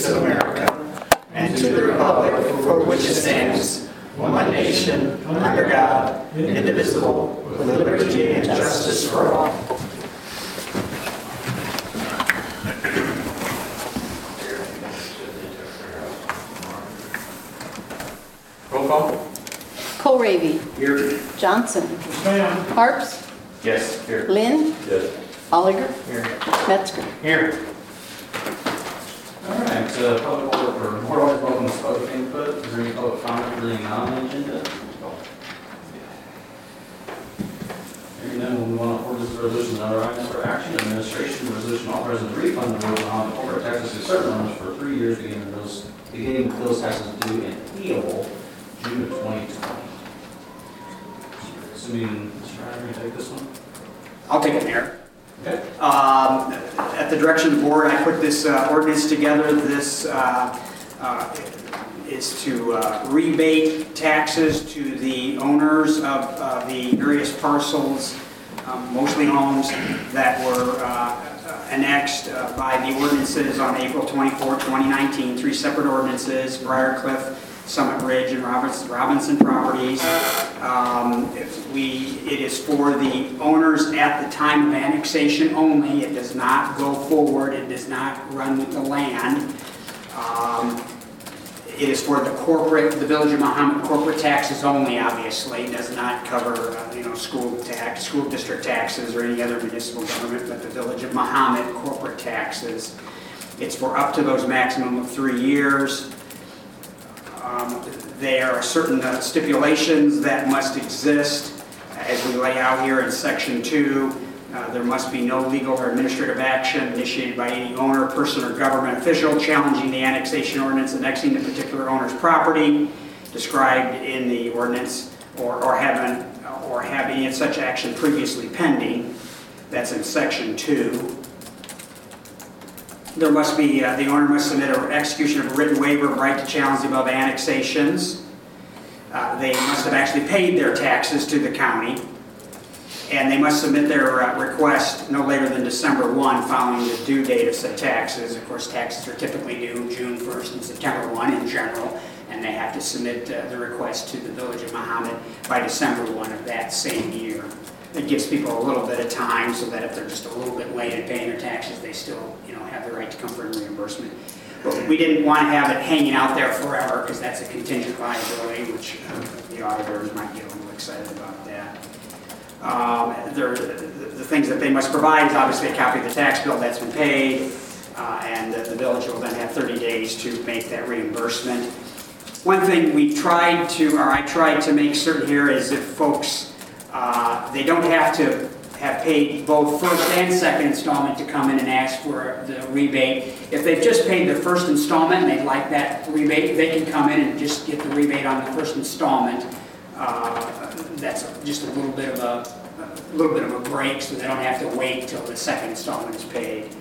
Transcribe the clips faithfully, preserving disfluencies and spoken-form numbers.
States of America and to the republic for which it stands, one nation, under God, indivisible, with liberty and justice for all. Roll call. Kohlrabi. Here. Johnson. Yes, ma'am. Harps. Yes, here. Lynn. Yes. Oliger. Here. Metzger. Here. All right, uh, public order for board always welcome to public input. Is there any public comment for the non-agenda? Hearing none, we'll move on to ordinance resolution and other items for action. Administration resolution authorizing the refund of those on corporate taxes to certain owners for three years beginning with those beginning with those taxes due and payable June of twenty twenty. Assuming Mister Ryder, you take this one? I'll take it, Mayor. Okay. Um, at the direction of the board, I put this uh, ordinance together. This uh, uh, is to uh, rebate taxes to the owners of uh, the various parcels, um, mostly homes, that were uh, annexed uh, by the ordinances on April twenty-fourth, twenty nineteen. Three separate ordinances: Briarcliff, Summit Ridge, and Robinson, Robinson properties. Um, we, it is for the owners at the time of annexation only. It does not go forward. It does not run with the land. Um, it is for the corporate, the Village of Mahomet corporate taxes only. Obviously, it does not cover, uh, you know, school tax, school district taxes, or any other municipal government, but the Village of Mahomet corporate taxes. It's for up to those maximum of three years. Um, there are certain uh, stipulations that must exist as we lay out here in section two. Uh, there must be no legal or administrative action initiated by any owner, person, or government official challenging the annexation ordinance annexing the particular owner's property described in the ordinance, or, or, having, or have any such action previously pending. That's in section two. There must be, uh, the owner must submit an execution of a written waiver of right to challenge the above annexations. Uh, they must have actually paid their taxes to the county, and they must submit their uh, request no later than December first following the due date of said taxes. Of course, taxes are typically due June first and September first in general, and they have to submit uh, the request to the Village of Mahomet by December first of that same year. It gives people a little bit of time so that if they're just a little bit late in paying their taxes, they still, you know, have the right to come for reimbursement. But we didn't want to have it hanging out there forever, because that's a contingent liability, which uh, the auditors might get a little excited about that. Um, the, the things that they must provide is obviously a copy of the tax bill that's been paid, uh, and the, the village will then have thirty days to make that reimbursement. One thing we tried to, or I tried to make certain here, is if folks, uh, they don't have to have paid both first and second installment to come in and ask for the rebate. If they've just paid the first installment and they'd like that rebate, they can come in and just get the rebate on the first installment. Uh, that's just a little bit of a, a little bit of a break, so they don't have to wait till the second installment is paid.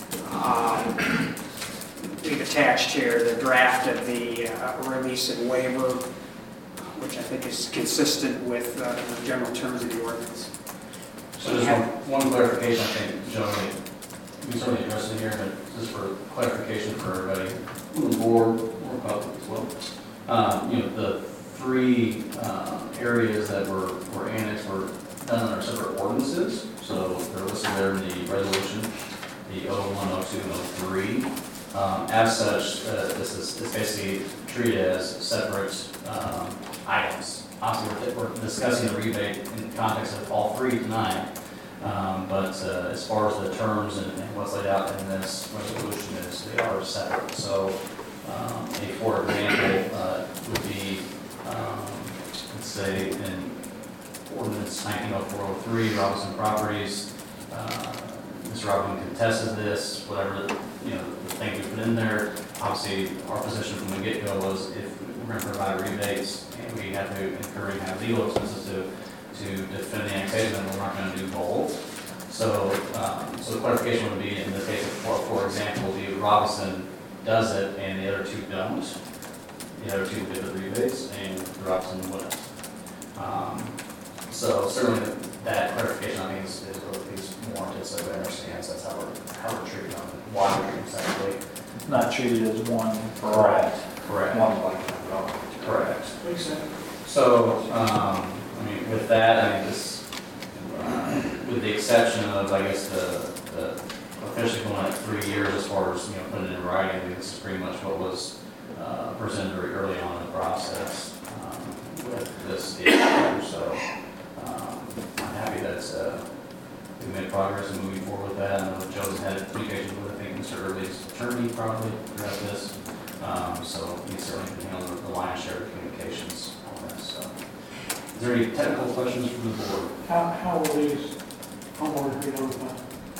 Um, we've attached here the draft of the uh, release and waiver, which I think is consistent with uh, the general terms of the ordinance. So just one, one clarification, I think, Joey, we certainly addressed it here, but just for clarification for everybody, on the board, or public as well. Um, you know, the three uh, areas that were, were annexed were done under separate ordinances. So they're listed there in the resolution, the oh one, oh two, and oh three. Um, as such, uh, this is it's basically treated as separate um, items. Obviously, we're, we're discussing the rebate in the context of all three tonight, um, but uh, as far as the terms and, and what's laid out in this resolution is they are separate. So, um, a for example uh, would be, um, let's say, in Ordinance nineteen oh four oh three, Robinson Properties. Uh, Mister Robinson contested this, whatever you know the things we put in there. Obviously, our position from the get-go was if we're going to provide rebates, and we have to incur and have legal expenses to to defend the annexation, and we're not going to do both. So, um, so the clarification would be in the case of, for, for example, the Robinson does it and the other two don't. The other two get the rebates, and the Robinson wouldn't. Um, so certainly that clarification, I think, is, is, is warranted, so everybody understands that's how we're how we're treating them, why we're treating them separately. not treated as one for all. Correct. Correct. One like that at all. Correct. Makes sense. So, um, I mean, with that, I mean, this, uh, with the exception of, I guess, the, the officially going at three years as far as, you know, putting it in writing, I think this is pretty much what was, uh, presented very early on in the process, um, with this issue, so, um, I'm happy that, uh, we made progress in moving forward with that. I know Joe's had communications with, I think, Mister Early's attorney probably throughout this, um, so he certainly can handle the lion's share of communications on this, so. Is there any technical questions from the board? How, how will these homeowners be notified?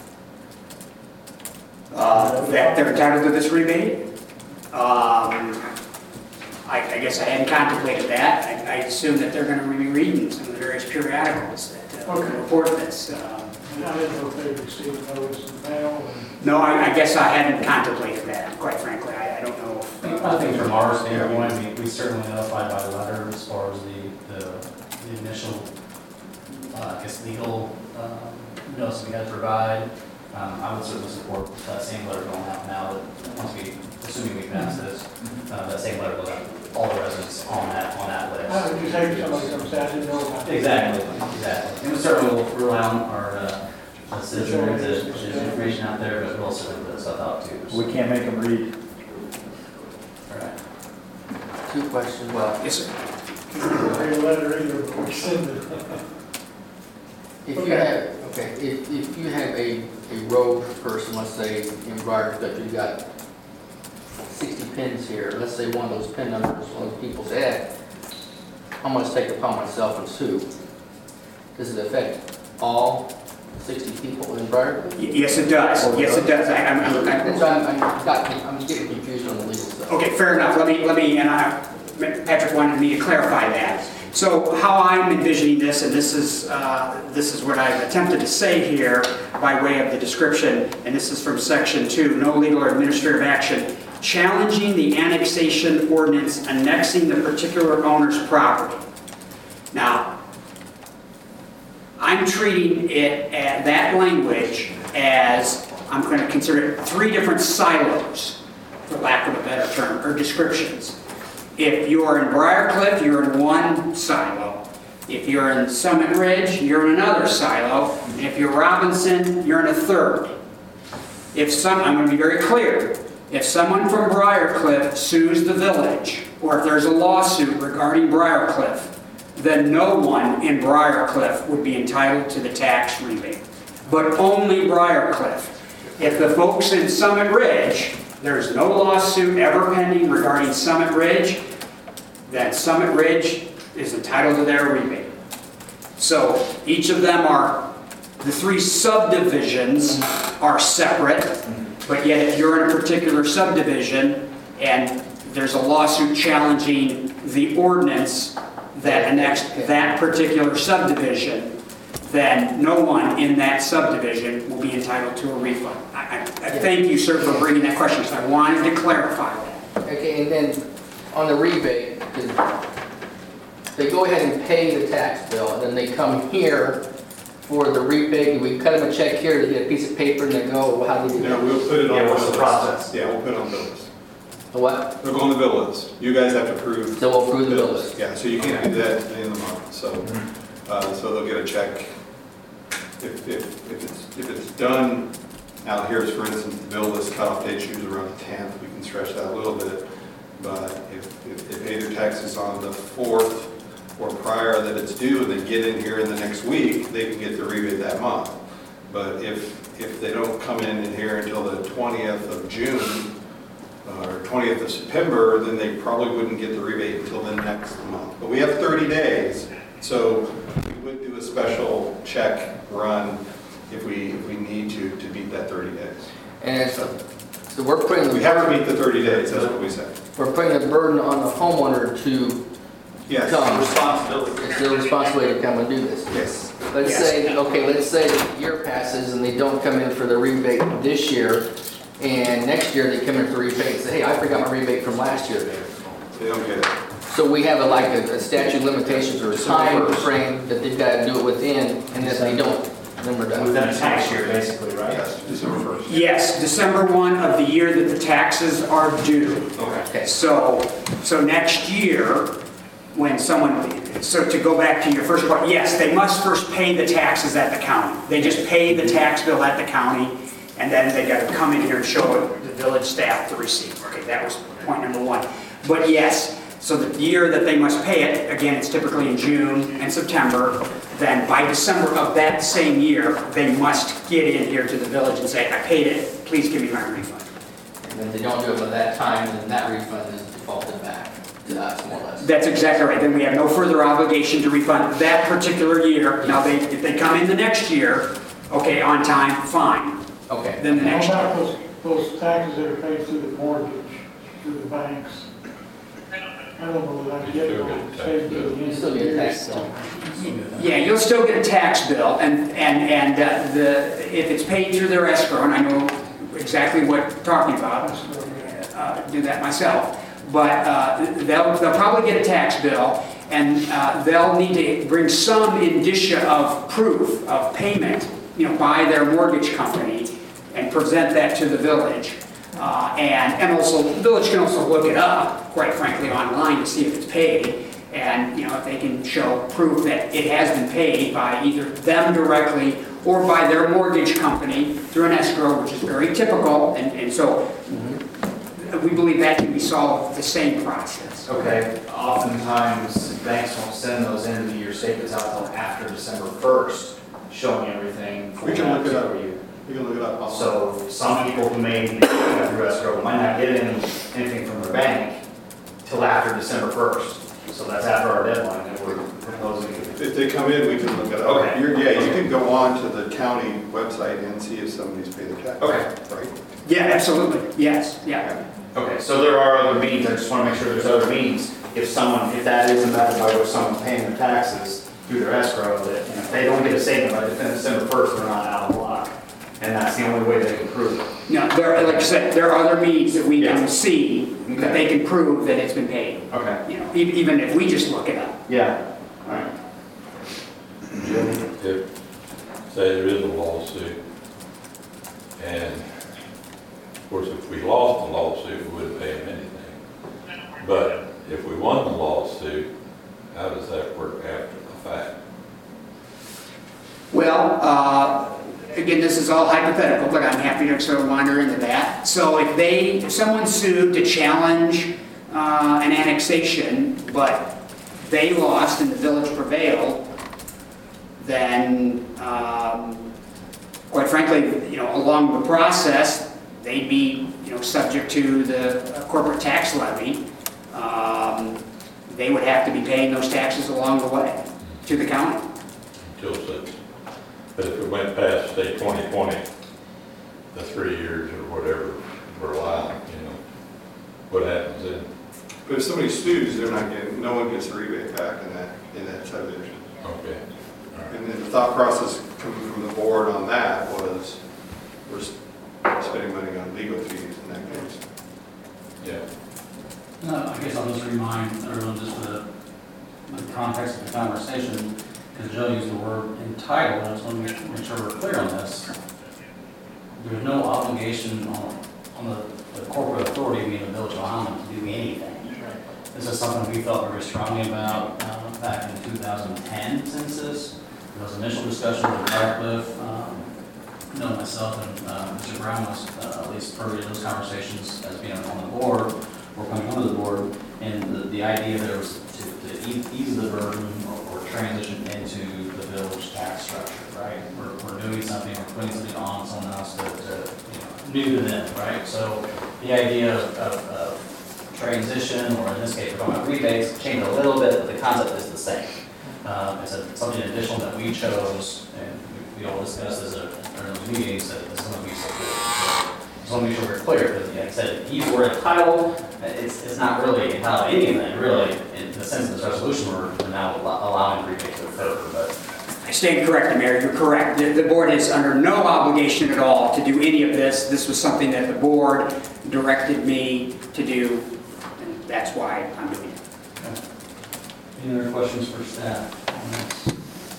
Uh, That they're entitled to this rebate? Um, I, I guess I hadn't contemplated that. I, I assume that they're gonna be reading some of the various periodicals that uh, Okay. report this. Um, And I didn't know if they received a notice in the mail and. No, I, I guess I hadn't contemplated that, quite frankly. I, I don't know if. I think from our standpoint, we, we certainly notified by letter as far as the, the, the initial, uh, I guess, legal, um, notice we had to provide. Um, I would certainly support that same letter going out now that, once we, assuming we pass this, uh, that same letter will have all the residents on that, on that How list. would you say if somebody comes down and know about it? Exactly, exactly. And we certainly will rely on our, uh, citizens to, there's information out there, but we'll also put stuff out too. We can't make them read. All right. Two questions. Well, Yes, sir. Write a letter either, but we send it. if you Okay. have, okay, if, if you have a, a road person, let's say in Briarcliff, you've got sixty pins here, let's say one of those pin numbers, one of the people's ad, I'm gonna take it upon myself and sue. Does it affect all sixty people in Briarcliff? Y- Yes, it does. Yes, it does. I, I'm, I'm, And so I'm, I'm, got- I'm getting confused on the legal stuff. Okay, fair enough. Let me, let me, and I, Patrick wanted me to clarify that. So how I'm envisioning this, and this is, uh, this is what I've attempted to say here by way of the description, and this is from section two, no legal or administrative action, challenging the annexation ordinance annexing the particular owner's property. Now, I'm treating it, at that language, as, I'm going to consider it three different silos, for lack of a better term, or descriptions. If you're in Briarcliff, you're in one silo. If you're in Summit Ridge, you're in another silo. And if you're Robinson, you're in a third. If some, I'm going to be very clear, if someone from Briarcliff sues the village, or if there's a lawsuit regarding Briarcliff, then no one in Briarcliff would be entitled to the tax rebate, but only Briarcliff. If the folks in Summit Ridge, there's no lawsuit ever pending regarding Summit Ridge, then Summit Ridge is entitled to their rebate. So each of them are, the three subdivisions are separate, but yet if you're in a particular subdivision and there's a lawsuit challenging the ordinance that annexed that particular subdivision, then no one in that subdivision will be entitled to a refund. I, I, I thank you, sir, for bringing that question, because I wanted to clarify that. Okay, and then on the rebate, 'cause they go ahead and pay the tax bill, and then they come here for the rebate, we cut them a check here, they get a piece of paper, and they go, well, how do you do Yeah, that? we'll put it on. Yeah, what's bill the list. process? Yeah, we'll put it on bill list. A what? They'll go on the bill list. You guys have to approve. So we'll approve the bill list. Yeah, so you can't do that at the end of the month, so, uh, so they'll get a check. If, if, if it's, if it's done out here, for instance, the bill list cutoff date usually around the tenth, we can stretch that a little bit. But if, if they pay their taxes on the fourth or prior that it's due, and they get in here in the next week, they can get the rebate that month. But if, if they don't come in in here until the twentieth of June, or twentieth of September, then they probably wouldn't get the rebate until the next month. But we have thirty days, so we would do a special check run if we, if we need to, to meet that thirty days. And so, so we're putting We the, have to meet the thirty days, that's what we say. we're putting the burden on the homeowner to Yes. come. Responsibility. It's their responsibility to come and do this. Yes. Let's Yes. say, okay, let's say the year passes and they don't come in for the rebate this year, and next year they come in for the rebate and say, hey, I forgot my rebate from last year. They don't get it. So we have a, like a, a statute of limitations or a time frame that they've got to do it within, and if they don't then we're done. Within a tax year, basically, right? Yes, December first. Yes, December first of the year that the taxes are due. Okay. So, so next year, when someone, so to go back to your first part, yes, they must first pay the taxes at the county. They just pay the tax bill at the county, and then they got to come in here and show the village staff the receipt. Okay, that was point number one. But yes, so the year that they must pay it, again, it's typically in June and September, then by December of that same year, they must get in here to the village and say, I paid it, please give me my refund. And if they don't do it by that time, then that refund is defaulted back to us, more or less. That's exactly right. Then we have no further obligation to refund that particular year. Now, they, if they come in the next year, okay, on time, fine. Okay. Then the How next about year. those, those taxes that are paid through the mortgage, through the banks? I don't know that I get You still it. get a tax Saved bill. it. You still get a tax bill. Yeah, you'll still get a tax bill, and, and, and uh, the, if it's paid through their escrow, and I know exactly what you're talking about, uh, do that myself, but uh, they'll, they'll probably get a tax bill, and uh, they'll need to bring some indicia of proof of payment, you know, by their mortgage company, and present that to the village. Uh, and, and also, the village can also look it up, quite frankly, online to see if it's paid. And, you know, if they can show proof that it has been paid by either them directly or by their mortgage company through an escrow, which is very typical. And, and so we believe that can be solved with the same process. Okay, oftentimes banks won't send those end of the year statements out until after December first, showing everything. for We can look it that up. for you. We can look it up online. So some people who may be going through escrow might not get any, anything from their bank till after December first. So that's after our deadline that we're proposing. If they come in, we can look it up. Okay. You're- Yeah, you can go on to the county website and see if somebody's paid their tax. Okay. Right? Yeah, absolutely. Yes, yeah. Okay, so there are other means, I just want to make sure there's other means. If someone, if that is a method by which someone's paying their taxes through their escrow, that, you know, if they don't get a statement by December first, they're not out of luck. And that's the only way they can prove it. No, there, like I said, there are other means that we can Yeah. see that they can prove that it's been paid. Okay. You know, e- even if we just look it up. Yeah, all right. If, say there is a lawsuit, and of course, if we lost the lawsuit, we wouldn't pay them anything. But if we won the lawsuit, how does that work after the fact? Well, uh, again, this is all hypothetical, but I'm happy to sort of wander into that. So if they, if someone sued to challenge uh, an annexation, but they lost and the village prevailed, then, um, quite frankly, you know, along the process, they'd be, you know, subject to the corporate tax levy. Um, They would have to be paying those taxes along the way to the county. Until such, but if it went past, say, twenty twenty, the three years or whatever we're allowed, you know, what happens then? But if somebody sues, they're not getting, no one gets a rebate back in that, in that subdivision. Okay, all right. And then the thought process coming from the board on that was, we're spending money on legal fees in that case. Yeah. No, I guess I'll just remind everyone just the, the context of the conversation, because Joe used the word entitled, and I just want to make, make sure we're clear on this. There's no obligation on, on the, the corporate authority, being the Village of Highland, to do anything. This is something we felt very strongly about uh, back in two thousand ten census. There was initial discussion with Radcliffe, um, you know, myself and uh, Mister Brown was uh, at least privy to those conversations as being on the board, or coming onto the board, and the, the idea there was to, to ease, ease the burden or, or transition into the village tax structure, right? We're, we're doing something, we're putting something on someone else that, uh, you know, new to them, right? So the idea of, of, of transition, or in this case, we're talking about rebates, change a little bit, but the concept is the same. Um, it's a, something additional that we chose, and we, we all discussed this at our meetings, that this is going to be so good. So, just want to make sure we're clear, because like I said, if you were entitled, it's, it's not really entitled to anything, really, in the sense of this resolution, we're now allowing rebate to occur, but. I stand corrected, Mayor, you're correct. The, the board is under no obligation at all to do any of this. This was something that the board directed me to do, and that's why I'm doing it. Any other questions for staff on this?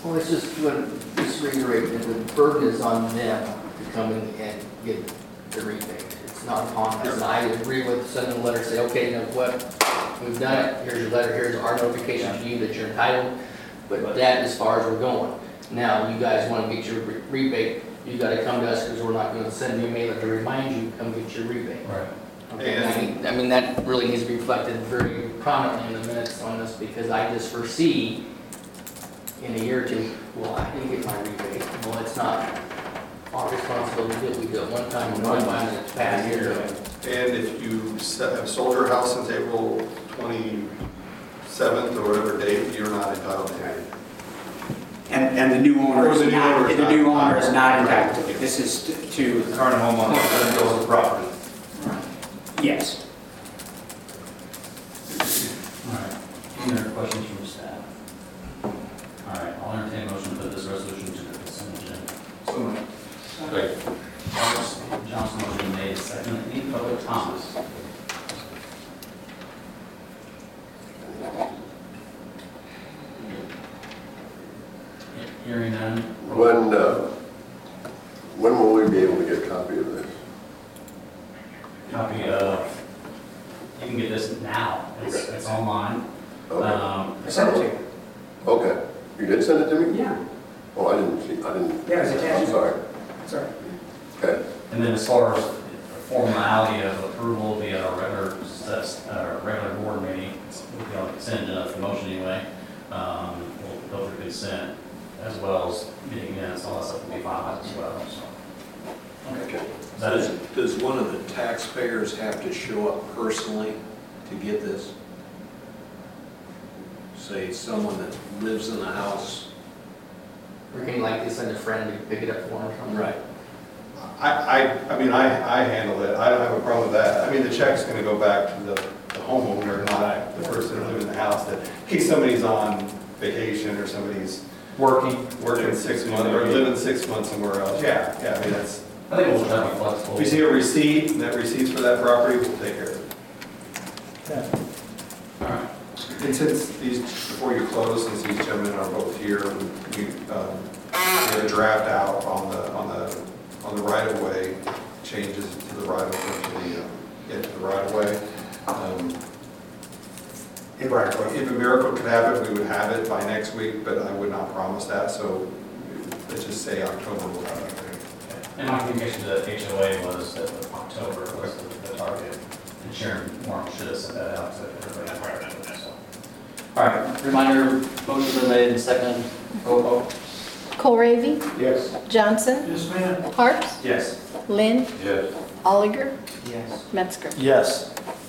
Well, it's just, when, just reiterate that the burden is on them to come in and get the rebate. It's not upon us. And I agree with sending a letter, say, okay, you know what, we've done it, here's your letter, here's our notification to you that you're entitled, but that as far as we're going. Now, you guys want to get your re- rebate, you gotta come to us, because we're not gonna send you a mailer to remind you, come get your rebate. Right. Okay, I mean, I mean, that really needs to be reflected very prominently in the minutes on this, because I just foresee in a year or two, well, I didn't get my rebate. Well, it's not our responsibility to do it. We do it one time, and one time, and it's past year. And if you se- have sold your house since April twenty-seventh or whatever date, you're not entitled to any. And, and the new owner Or is the new not, owner is the new not- owner is not entitled to it. This is to- to, The current homeowner doesn't own the property. yes. All right. Any other questions from staff? All right, I'll entertain a motion to put this resolution to the consent agenda. So moved. Second. Johnson Johnson motion made, second. Any public comments? Hearing none. When, uh, when will we be able to get a copy of this? Copy of, you can get this now. It's, it's online. Okay, Um, I sent it to you. okay. You did send it to me? Yeah. Oh, I didn't see, I didn't. Yeah, it was attached. I'm sorry. Sorry. Okay. And then as far as formality of approval via a regular, sets- uh, regular board meeting, it's- we'll be on consent, uh, for motion anyway. Um, We'll go through consent as well as meeting minutes, all that stuff will be finalized as well, so. Okay. Is that Does, it? does one of the taxpayers have to show up personally to get this? Say, someone that lives in the house? Or can you like send a friend to pick it up for them? or something? I, I, I mean, I, I handle it, I don't have a problem with that. I mean, the check's gonna go back to the the homeowner, not the person living in the house, that in case somebody's on vacation or somebody's Working. working six months, or living six months somewhere else. Yeah, yeah, I mean, that's, I think we'll try to be flexible. if we see a receipt, and that receipt's for that property, we'll take care of it. All right. And since these, before you close, since these gentlemen are both here, we, um, we have a draft out on the, on the, on the right of way, changes to the right of, to the, um, yeah, to the right of way. Um, Hey, Brian, go ahead. If a miracle could happen, we would have it by next week, but I would not promise that, so let's just say October will have it. And my communication to the H O A was that October was the, the target. And Sharon Warren should have sent that out to everybody in prior to that, so. All right, reminder, motion been made and second. Roll call. Kohlravy, Yes. Johnson, Yes, ma'am. Harps, Yes. Lynn, Yes. Oliger, Yes. Metzger. Yes.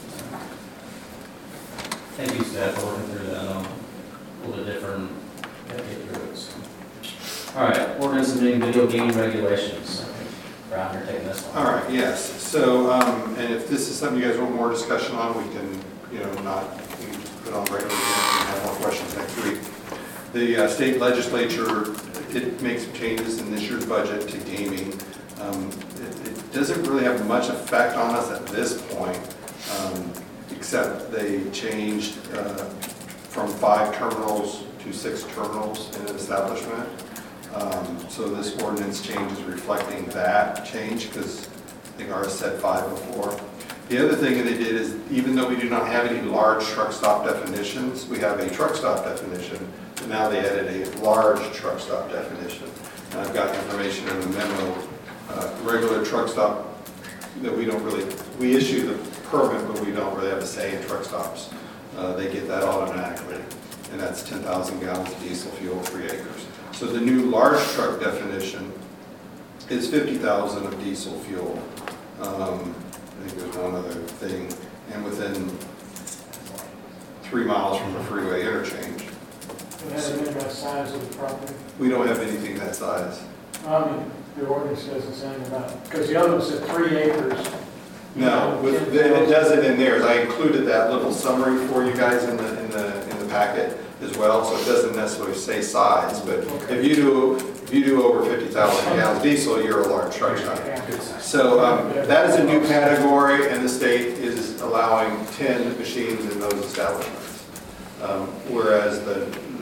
Thank you, staff, for working through that. Um, a little bit different. Gotta get through it. so. All right, ordinance amending video game regulations. Brown, you're taking this one. All right, yes, so, um, and if this is something you guys want more discussion on, we can, you know, not, we can put on regular, agenda and have more questions next week. The uh, state legislature did make some changes in this year's budget to gaming. Um, It it doesn't really have much effect on us at this point, um, except they changed uh, from five terminals to six terminals in an establishment. Um, So this ordinance change is reflecting that change, because I think ours said five before. The other thing that they did is, even though we do not have any large truck stop definitions, we have a truck stop definition, but now they added a large truck stop definition. And I've got information in the memo, uh, regular truck stop, that we don't really, we issue the permit, but we don't really have a say in truck stops. Uh, They get that automatically, and that's ten thousand gallons of diesel fuel, three acres. So the new large truck definition is fifty thousand of diesel fuel. Um, I think there's one other thing, and within three miles from the freeway interchange. It has to be about size of the property. We don't have anything that size. I mean, the ordinance doesn't say anything about it, because the other one said three acres. No, with, and it does it in theirs. I included that little summary for you guys in the, in the, in the packet as well, so it doesn't necessarily say size, but if you do, if you do over fifty thousand gallons diesel, you're a large truck stop. So um, that is a new category, and the state is allowing ten machines in those establishments. Um, Whereas the,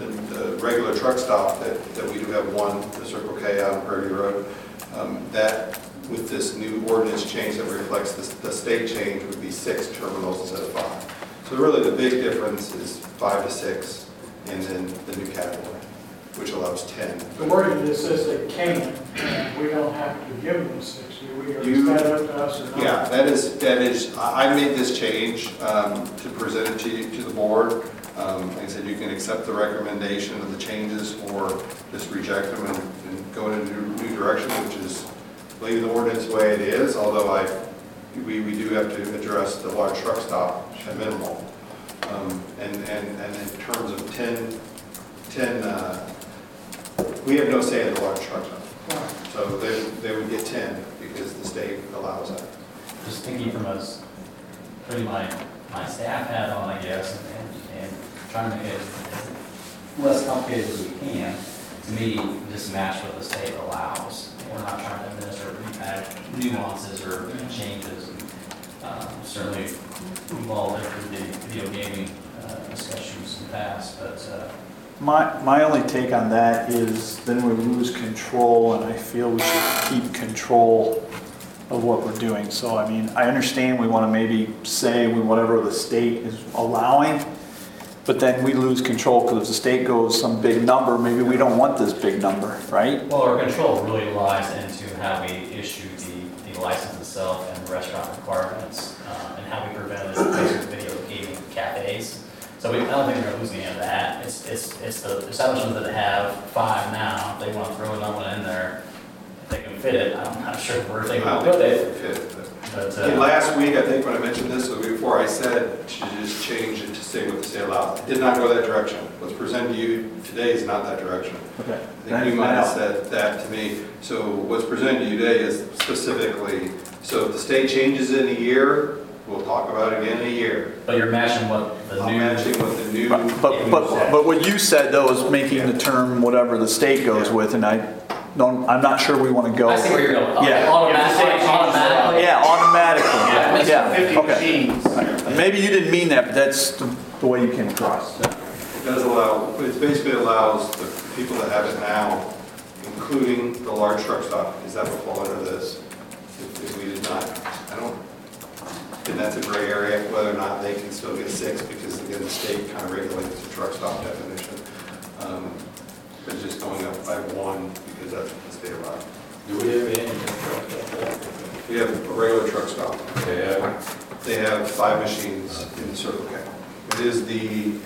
the, the regular truck stop that, that we do have one, the Circle K out on Prairie Road, um, that with this new ordinance change that reflects the, the state change would be six terminals instead of five. So really the big difference is five to six, and then the new category, which allows ten. The wording that says they can, and we don't have to give them the sixty, we are, You- is that up to us or not? Yeah, that is, that is, I I made this change um, to present it to you, to the board. Um, Like I said, you can accept the recommendation of the changes or just reject them and, and go in a new, new direction, which is leave the ordinance the way it is, although I, we, we do have to address the large truck stop at minimal. Um, And, and, and in terms of ten, ten, uh, we have no say in the large truck stop. So they, they would get ten because the state allows that. Just thinking from us, putting my, my staff hat on, I guess, and, and trying to make it as less complicated as we can, to me, just match what the state allows. We're not trying to administer add nuances or changes. Um, Certainly, we've all lived through the video gaming uh, discussions in the past, but uh, My, my only take on that is then we lose control, and I feel we should keep control of what we're doing. So, I mean, I understand we want to maybe say we whatever the state is allowing, but then we lose control because if the state goes some big number, maybe we don't want this big number, right? well, our control really lies into how we issue the, the license itself and restaurant requirements, uh, and how we prevent this with video gaming cafes. So we, I don't think we're losing any of that. It's, it's, it's the establishments that have five now, if they want to throw another one in there, if they can fit it, I'm not sure where they I can don't put think it. they fit, but- But, And uh, last week, I think when I mentioned this, or before, I said to just change it to say what the state allows. It did not go that direction. What's presented to you today is not that direction. Okay. I think you might have said that to me. So what's presented to you today is specifically, so if the state changes it in a year, we'll talk about it again in a year. but you're matching what the I'm new. matching what the new. But, but, but but what you said though is making the term whatever the state goes with, and I don't, I'm not sure we want to go. I see where you're going. Yeah. Automatically, automatically. Yeah, automatically, yeah, fifty okay. machines. Maybe you didn't mean that, but that's the the way you came across. It does allow, it basically allows the people that have it now, including the large truck stop, is that would fall under this? If if we did not, I don't, and that's a gray area, whether or not they can still get six, because again, the state kind of regulates the truck stop definition. Um, It's just going up by one, because that's what the state allows. Do we have any truck stop? We have a regular truck stop. Yeah. They have five machines in Circle K. It is the,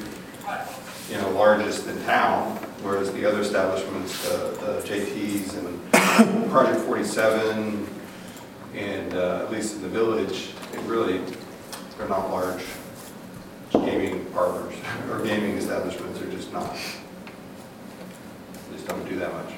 you know, largest in town, whereas the other establishments, the the J T's and Project forty-seven, and uh, at least in the village, it really, they're not large gaming parlors, or gaming establishments, they're just not. They just don't do that much.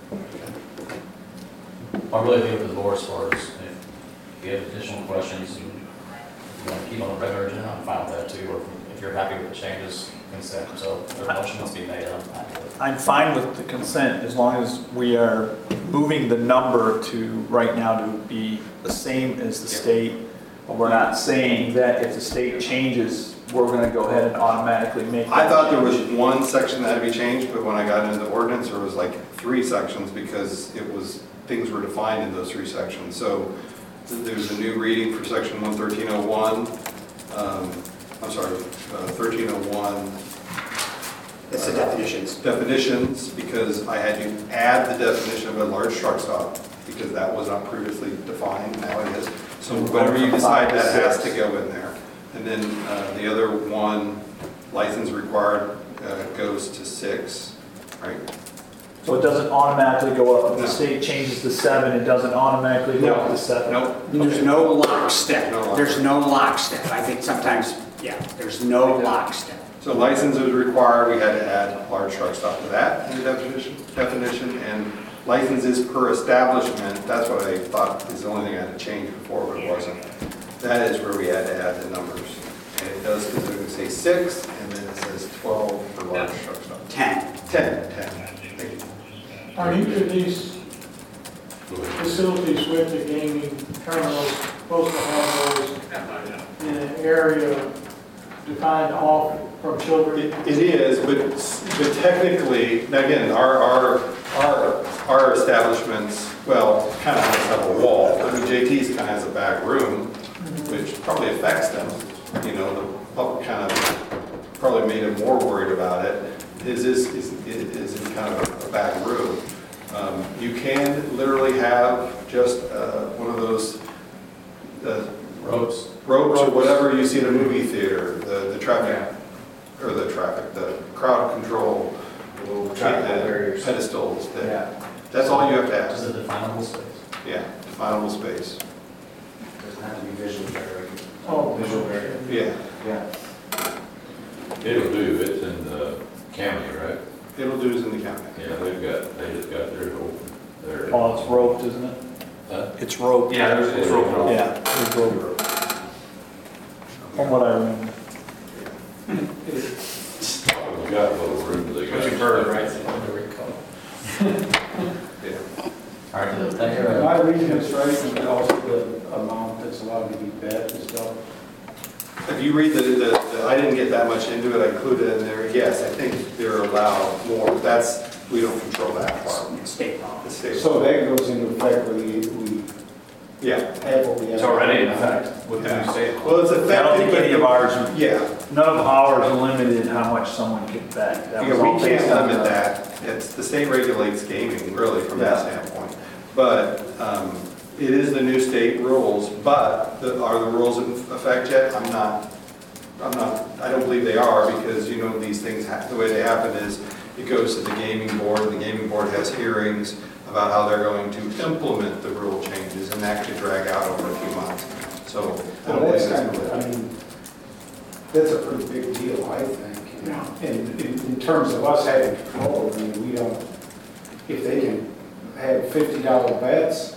I really leave it to the board as far as if you have additional questions and you want to keep on the regular agenda, I'm fine with that too. Or if you're happy with the changes, consent, so the motion must be made, I'm happy with it. I'm fine with the consent as long as we are moving the number to, right now, to be the same as the state. But we're not saying that if the state changes, we're going to go ahead and automatically make. I that thought there was change. one section that had to be changed, but when I got into the ordinance, there was like three sections because it was, things were defined in those three sections. So th- there's a new reading for section one thirteen oh one, um, I'm sorry, uh, thirteen oh one. It's the definitions. Definitions, because I had to add the definition of a large truck stop, because that was not previously defined, now it is. So whatever you decide, that has to go in there. And then uh, the other one, license required, uh, goes to six, right? So it doesn't automatically go up. If No. the state changes to seven, it doesn't automatically go up No, to seven. nope. There's Okay. no lockstep. No lockstep. There's no lockstep. I think sometimes, yeah, there's no lockstep. So license was required, we had to add large truck stop to that in the definition, definition, and licenses per establishment, that's what I thought is the only thing I had to change before, but it wasn't. That is where we had to add the numbers. And it does specifically say six, and then it says twelve for large truck stop. ten. Ten, ten, thank you. Are each of these facilities with the gaming terminals supposed to have those in an area defined off from children? It it is, but, but technically, now again, our, our, our, our establishments, well, kind of have a wall. I mean, J T's kind of has a back room, which probably affects them. You know, the public kind of probably made them more worried about it. His is, is, is in kind of a back room. Um, You can literally have just uh, one of those uh, Ropes. ropes or whatever you see in a movie theater, the, the traffic, or the traffic, the crowd control, the little Traffic uh, barriers. pedestals. that- Yeah. That's all you have to Just have. a definable space. Yeah, definable space. Doesn't have to be visual barrier. Oh, Visual barrier. Yeah, Yeah. It'll do, it's in the county, right? it'll do is in the county. Yeah, they've got, they just got theirs open. There. Oh, it's roped, isn't it? Huh? It's roped. Yeah, there's, it's broken off. Yeah, it's roped. From what I remember. We got a little room, they got. What you heard, right? Yeah. All right, thank you. am I reading this right, and also the amount that's allowed to be bet and stuff? If you read the, the, the- I didn't get that much into it, I included it in there. Yes, I think they're allowed more. That's, we don't control that part. State law. The state. So that goes into effect when we, we Yeah. have what we have. It's already in effect with the new state. Well, it's effective. I don't think but- any of ours, Yeah. none of ours limited how much someone could bet. That was Yeah, all we based can't on limit the- that. It's, the state regulates gaming, really, from that Yeah. standpoint. But um, it is the new state rules, but the- are the rules in effect yet? I'm not, I'm not, I don't believe they are, because, you know, these things, ha- the way they happen is, it goes to the gaming board, and the gaming board has hearings about how they're going to implement the rule changes, and that could drag out over a few months. So, I Well, don't believe that's it's kind of, I mean, that's a pretty big deal, I think. And in, in terms of us having control, I mean, we don't, if they can have fifty dollar bets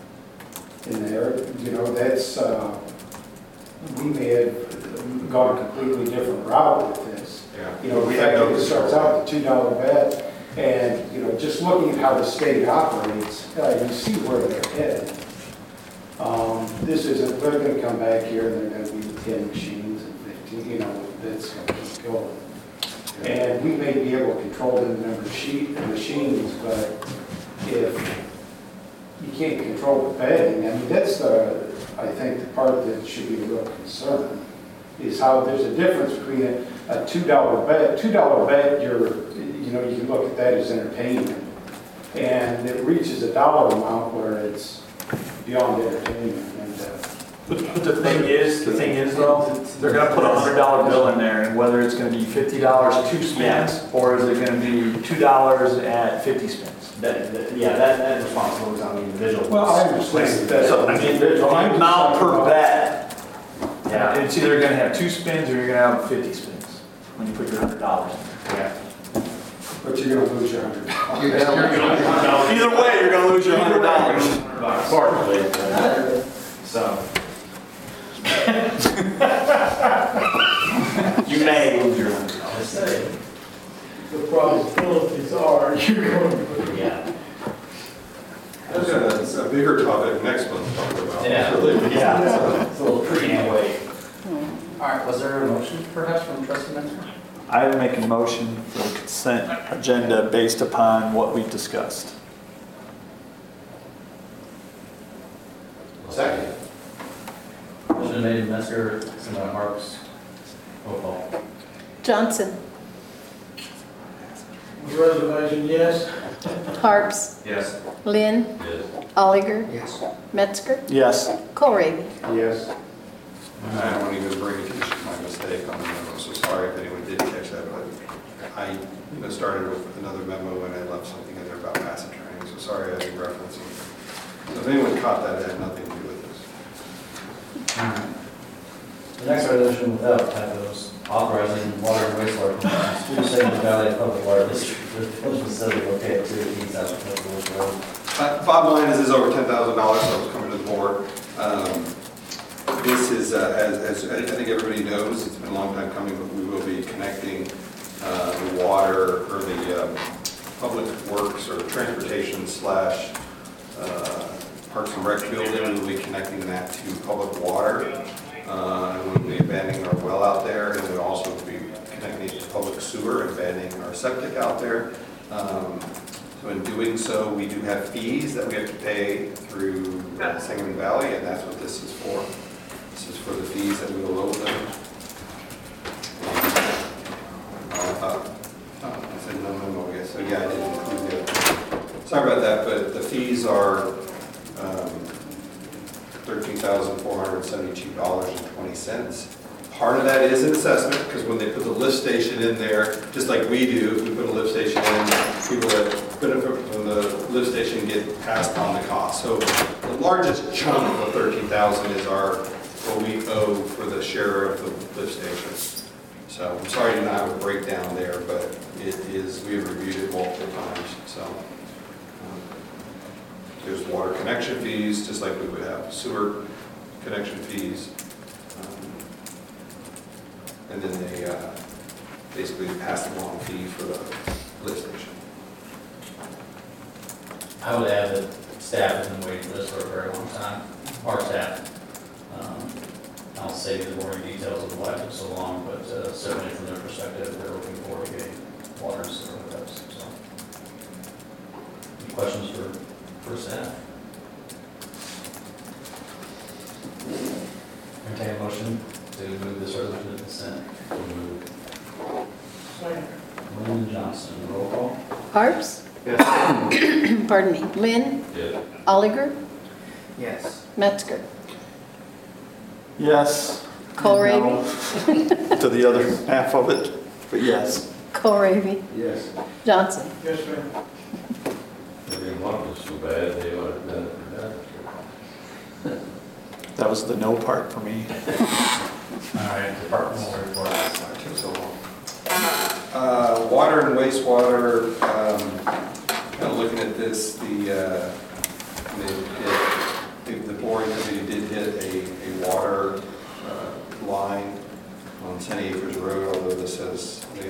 in there, you know, that's, uh, we may have gone a completely different route with this. Yeah. You know, We the have fact no that it starts control. out with a two dollar bet, and, you know, just looking at how the state operates, uh, you see where they're headed. Um, This isn't, they're gonna come back here and they're gonna be ten machines and fifteen, you know, that's gonna keep going. And we may be able to control the number of sheet, the machines, but if you can't control the betting, I mean, that's the, I think, the part that should be a real concern, is how there's a difference between a, a two dollar bet. Two dollar bet, you're, you know, you can look at that as entertainment. And it reaches a dollar amount where it's beyond entertainment. And, uh, But but the thing is, the thing is though, they're gonna put a hundred dollar bill in there, and whether it's gonna be fifty dollars two spins, or is it gonna be two dollars at fifty spins? That, that- yeah, that, that responsibility is on the individual. Well, I understand that. So, I mean, the amount per bet, Yeah, it's either gonna have two spins or you're gonna have fifty spins, when you put your hundred dollars in. yeah. But you're gonna lose your hundred dollars. Either way, you're gonna lose your hundred dollars. Partly, so. You may lose your hundred dollars. The probabilities are you're going to. Yeah. I've got a, a bigger topic next month to talk about. Yeah. Really. Yeah, it's a little pre, Can't wait. All right, was there a motion perhaps from trustee Mentor? I would make a motion for the consent agenda based upon what we've discussed. Second. Motion made, Metzger, second by Marks. Roll call. Johnson, Reservation, yes. Harps, yes. Lynn, Yes. Oliger, Yes. Metzger, Yes. Kohlrabi. Yes. I don't want to even bring attention to my mistake on the memo, so sorry if anyone did catch that, but I, you know, started with another memo and I left something in there about passive training, so sorry I didn't reference it. So if anyone caught that, it had nothing to do with this. All right. The next resolution without typos, authorizing water and wastewater compliance to Saginaw Valley Public Water District for the village facility located at two eighteen South Village Road. Uh, Bottom line is, this is over ten thousand dollars, so it's coming to the board. Um, This is, uh, as, as I think everybody knows, it's been a long time coming, but we will be connecting uh, the water, or the um, public works, or transportation slash uh, Parks and Rec building. We'll be connecting that to public water. Uh, and we'll be abandoning our well out there, and we'll also be connecting septic out there. Um, So in doing so, we do have fees that we have to pay through uh, Sangamon Valley, and that's what this is for. This is for the fees that we will owe them. Uh, uh, I said no, no, no, yes, so yeah, I didn't include the other. Sorry about that, but the fees are um, thirteen thousand four hundred seventy-two dollars and twenty cents. Part of that is an assessment, because when they put the lift station in there, just like we do, if we put a lift station in, people that benefit from the lift station get passed on the cost. So the largest chunk of the thirteen thousand is our, what we owe for the share of the lift station. So I'm sorry to not have a breakdown there, but it is, we have reviewed it multiple times, so. um, There's water connection fees, just like we would have sewer connection fees. Um, And then they uh, basically pass along fee for the lift station. I would add that staff has been waiting for this for a very long time, our staff. Um, I'll save the boring details of why it took so long, but uh, certainly from their perspective, they're looking forward to getting water and sewer hookups, so. Any questions for, for staff? Entertain a motion to move this resolution to consent. Lynn Johnson, roll call. Harps, Yes. pardon me, Lynn, Yeah. Oliger, Yes. Metzger, Yes. Kohlrabi, No to the other half of it, but yes. Kohlrabi, Yes. Johnson. Yes, ma'am. They didn't want it so bad, they ought to have done it for that. That was the no part for me. All right, departmental reports. Sorry, it took so long. Uh, Water and wastewater, um, kind of looking at this, the, uh, they did- the boring committee did hit a, a water uh, line on ten acres road, although this says, they-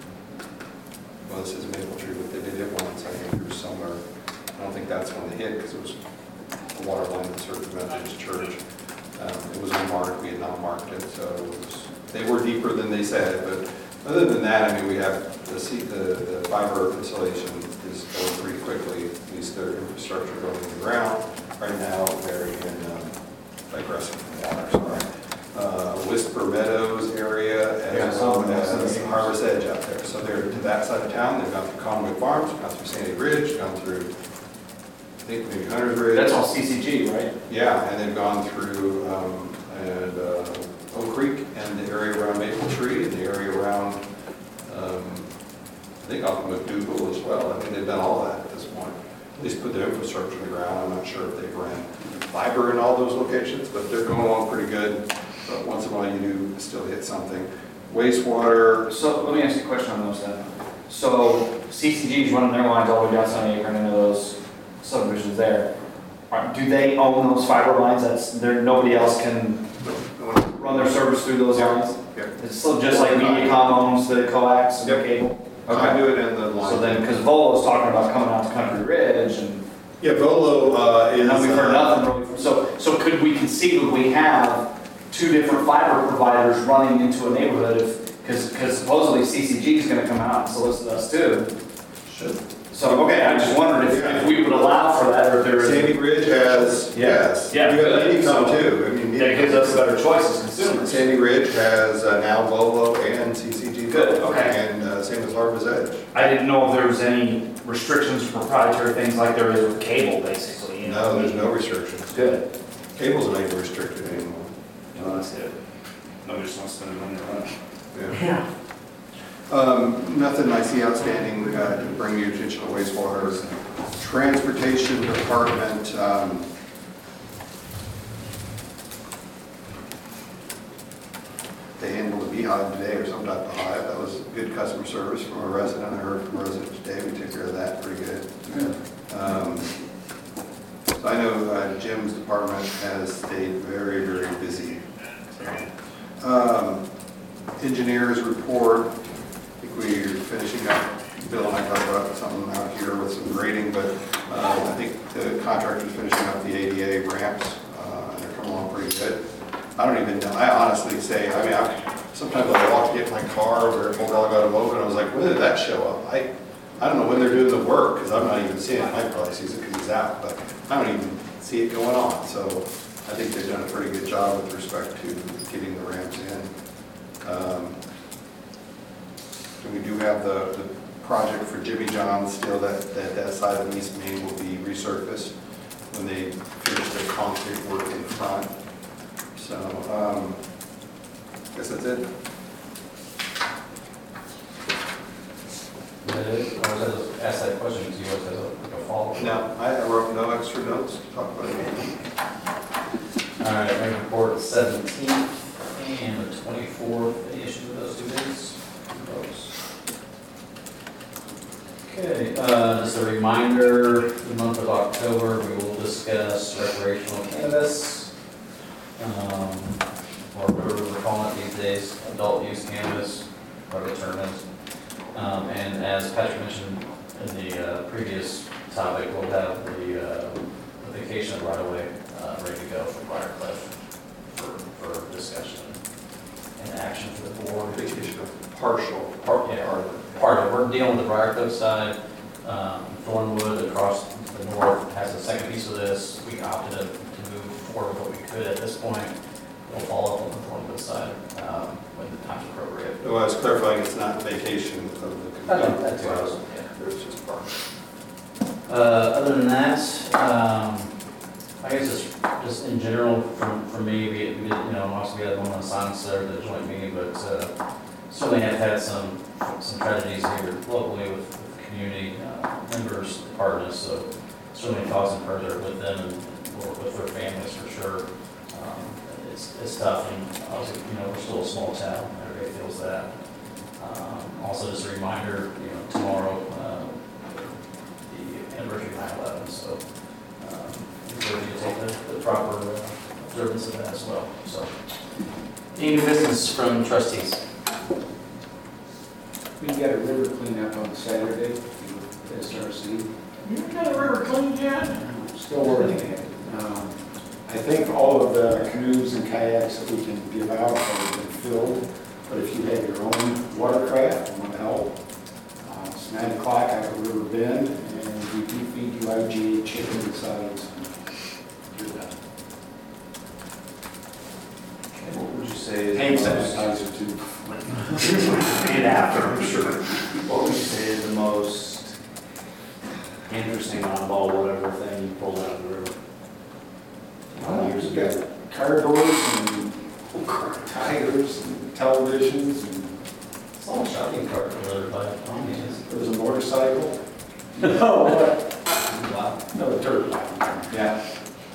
well, this is Maple Tree, but they did hit one on ten acres somewhere. I don't think that's when they hit, because it was a water line that served the Methodist Church. Um, It was unmarked, we had not marked it, so it was, they were deeper than they said, but other than that, I mean, we have the, se- the, the fiber insulation is going pretty quickly, at least their infrastructure going in the ground. Right now, they're in, um, digressing from water, sorry. Uh, Whisper Meadows area, Yeah, as so well that's- as Harvest Edge out there. So they're to that side of town, they've gone through Conway Farms, gone through Sandy Ridge, gone through, I think maybe Hunter's Ridge. That's all C C G, right? Yeah, and they've gone through, um, and, uh, Oak Creek and the area around Maple Tree and the area around, um, I think off of McDougal as well. I mean, they've done all that at this point. At least put the infrastructure in the ground. I'm not sure if they've ran fiber in all those locations, but they're going along pretty good. But once in a while you do still hit something. Wastewater, So let me ask you a question on those then. So C C G is running their lines all the way down Sunny Acre and into those subdivisions there. Are- Do they own those fiber lines? That's, there, nobody else can run their service through those lines? Yep. It's still just like Mediacom owns the coax and the Yep. cable? conduit and the line. So then, because Volo's talking about coming out to Country Ridge and, Yeah, Volo uh, is. and then we've heard uh, nothing really. from- So, so could we conceivably have two different fiber providers running into a neighborhood if, because, because supposedly C C G is gonna come out and solicit us too? Should. So, okay, I just wondered if, if we would allow for that or if there is. Sandy Ridge has, Yeah. yes. Yeah, You got good. Mediacom So too. I mean, That gives us a better choice as consumers. Sandy Ridge has uh, now Volo and C C G. Good, okay. And uh, same as Harvest Edge. I didn't know if there was any restrictions for proprietary things like there is with cable, basically, you know? No, there's no restrictions. Good. Cables are not even restricted anymore. No, that's good. Nobody just wants to spend money on it. Yeah. Um, Nothing I see outstanding uh, to bring your attention to wastewater. Transportation Department, um, they handled a beehive today or some type of hive. That was good customer service from a resident. I heard from a resident today. We took care of that pretty good. Um, so I know uh, Jim's department has stayed very, very busy. So, um, Engineers report, I think we're finishing up, Bill and I talked about something out here with some grading, but uh, I think the contractor's finishing up the A D A ramps, uh, and they're coming along pretty good. I don't even know, I honestly say, I mean, I, sometimes I walk to get my car over at Old Delgado Mogan, I was like, when did that show up? I, I don't know when they're doing the work, because I'm not even seeing it, Mike probably sees it because he's out, but I don't even see it going on, so I think they've done a pretty good job with respect to getting the ramps in. Um, And we do have the, the project for Jimmy John's still, that, that, that side of East Main will be resurfaced when they finish their concrete work in front. So, um, I guess that's it. I was going to ask that question, because you always have a, like a follow-up. No, I I wrote no extra notes to talk about it. All right, I report seventeenth and the twenty-fourth, any issues with those two dates? Those. Okay, uh, just a reminder, the month of October, we will discuss recreational cannabis. Um, or whatever we're calling it these days, adult use cannabis, whatever the term is. Um, and as Patrick mentioned in the uh, previous topic, we'll have the, uh, the vacation right away uh, ready to go for Briarcliff for, for discussion and action for the board. Vacation of partial. Part, yeah, part of it. part of it. We're dealing with the Briarcliff side. Um, Thornwood across the north has a second piece of this. We opted to, to move forward what we could at this point. We'll follow up on the Thornwood side um, when the time's appropriate. Well, I was clarifying, it's not vacation of the I know, computer. that's what I was, yeah. There's just part. Uh, other than that, um, I guess just, just in general, from, for me, we, we did, you know, obviously we had one on silence there at the joint meeting, but, uh, certainly have had some, some tragedies here locally with, with the community, uh, members, partners, so certainly thoughts and prayers are with them and with their families for sure. Um, it's, it's tough, and obviously, you know, we're still a small town, everybody feels that. Um, also, just a reminder, you know, tomorrow, uh, the anniversary of nine eleven, so um, encourage you to take the, the proper uh, observance of that as well. So, any new business from trustees? We got a river cleanup on Saturday, S R C. You got a river cleaned yet? Still working at it. Um, I think all of the canoes and kayaks that we can give out have been filled, but if you have your own watercraft and want to help, uh, it's nine o'clock out at River Bend, and we do feed you I G A chicken and sides. You're done. What would you say is Hand the most, sanitizer too. and after, I'm sure, what would you say is the most interesting oddball, whatever thing you pulled out of the river? Uh, Years ago, car doors and tires and televisions, and It's all shopping cart delivered by Omni's. there was a motorcycle. No, what? Wow. No, a dirt bike. Yeah.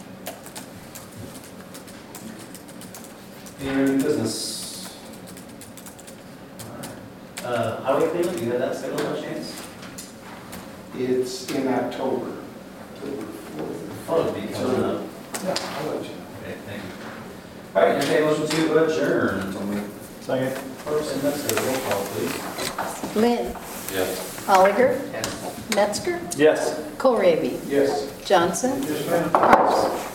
Any new business? Alright. Uh, highway cleanup, you had that scheduled by chance? It's in October. October fourth. Thought it'd be coming up. Yeah, I'll let you know. Okay, thank you. All right, entertain a motion to adjourn. Second. First and next, roll call, please. Lynn, Yes. Holliger, Yes. Metzger, Yes. Kohlrabi, Yes. Johnson, Yes, ma'am. Parks.